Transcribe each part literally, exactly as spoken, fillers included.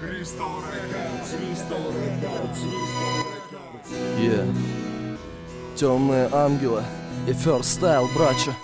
Yeah. Темные ангелы и First Style, братья.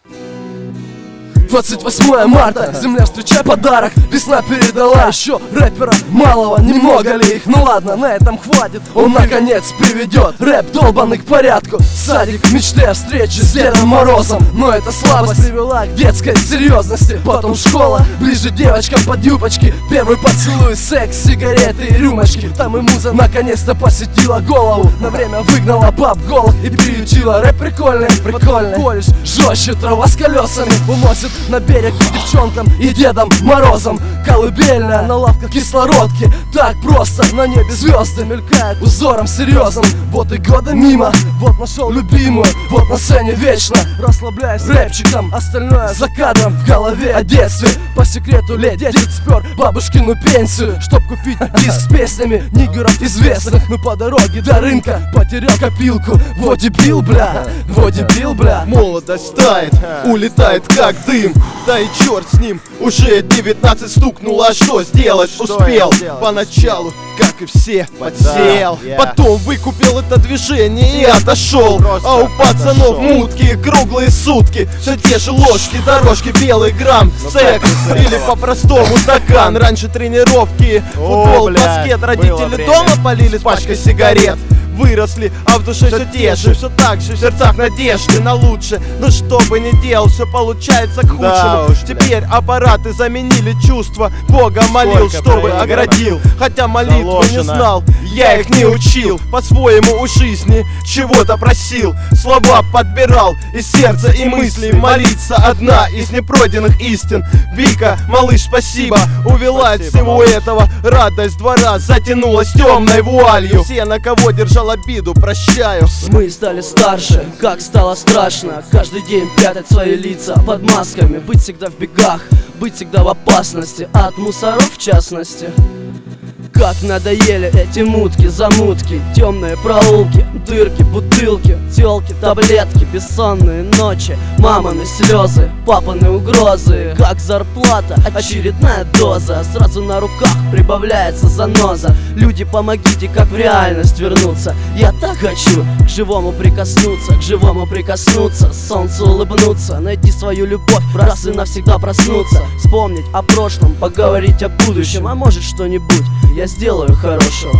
двадцать восьмое марта, земля, встречай подарок. Весна передала еще рэпера малого. Немного ли их? Ну ладно, на этом хватит. Он наконец приведет рэп долбанный к порядку. Садик, мечты о встрече с Дедом Морозом. Но эта слабость привела к детской серьезности. Потом школа, ближе девочкам под юбочки. Первый поцелуй, секс, сигареты и рюмочки. Там и муза наконец-то посетила голову. На время выгнала баб голых и приютила. Рэп прикольный, прикольный колледж. Жестче трава с колесами уносит на берег к девчонкам и Дедом Морозом. Колыбельная на лавках кислородки. Так просто на небе звезды мелькают узором серьезным. Вот и годы мимо, вот нашел любимую, вот на сцене вечно расслабляюсь рэпчиком, остальное за кадром в голове о детстве. По секрету лет десять спер бабушкину пенсию, чтоб купить диск с песнями нигеров известных. Но по дороге до рынка потерял копилку. Вот дебил, бля, вот дебил, бля. Молодость тает, улетает как дым. Да и черт с ним, уже девятнадцать стукнуло, а что сделать? Что успел поначалу, как и все, подсел. Да, yeah. Потом выкупил это движение и отошел. Просто а у пацанов отошел. Мутки, круглые сутки. Все те же ложки, дорожки, белый грамм, секс или по-простому стакан. Раньше тренировки, футбол, О, баскет. Родители дома полили с пачкой сигарет. Выросли, а в душе все те же, все так же, в сердцах надежды на лучшее. Но что бы ни делал, все получается к худшему. Да уж, теперь да. Аппараты заменили чувства. Бога молил, Сколько чтобы оградил. Хотя молитвы Заложено. Не знал, я их не учил. По-своему у жизни чего-то просил. Слова подбирал из сердца и мыслей. Молиться одна из непройденных истин. Вика, малыш, спасибо, увела от всего этого. Радость двора затянулась темной вуалью. Все, на кого держал обиду, прощаю. Мы стали старше, как стало страшно. Каждый день прятать свои лица под масками. Быть всегда в бегах, быть всегда в опасности. От мусоров в частности. Как надоели эти мутки, замутки, темные проулки, дырки, бутылки, тёлки, таблетки, бессонные ночи, мамины слезы, папины угрозы. Как зарплата, очередная доза, сразу на руках прибавляется заноза. Люди, помогите, как в реальность вернуться. Я так хочу к живому прикоснуться, к живому прикоснуться, солнцу улыбнуться, найти свою любовь, раз и навсегда проснуться. Вспомнить о прошлом, поговорить о будущем, а может что-нибудь я сделаю хорошего.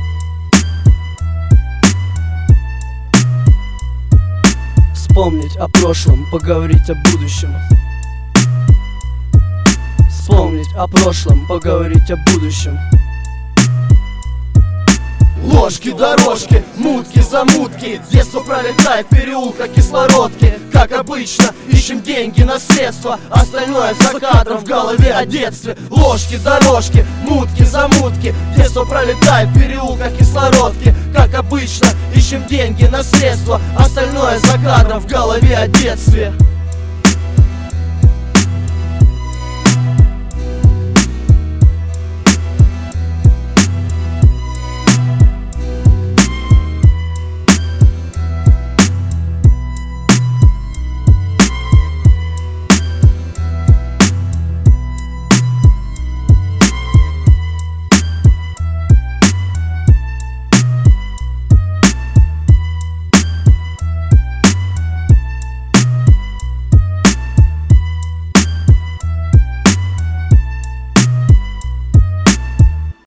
Вспомнить о прошлом, поговорить о будущем. Вспомнить о прошлом, поговорить о будущем. Ложки, дорожки, мутки, замутки. Детство пролетает в переулках кислородки. Как обычно, ищем деньги на средства. Остальное за кадром в голове о детстве. Ложки, дорожки, мутки, замутки. Детство пролетает в переулках кислородки. Как обычно, ищем деньги на средства. Остальное за кадром в голове о детстве.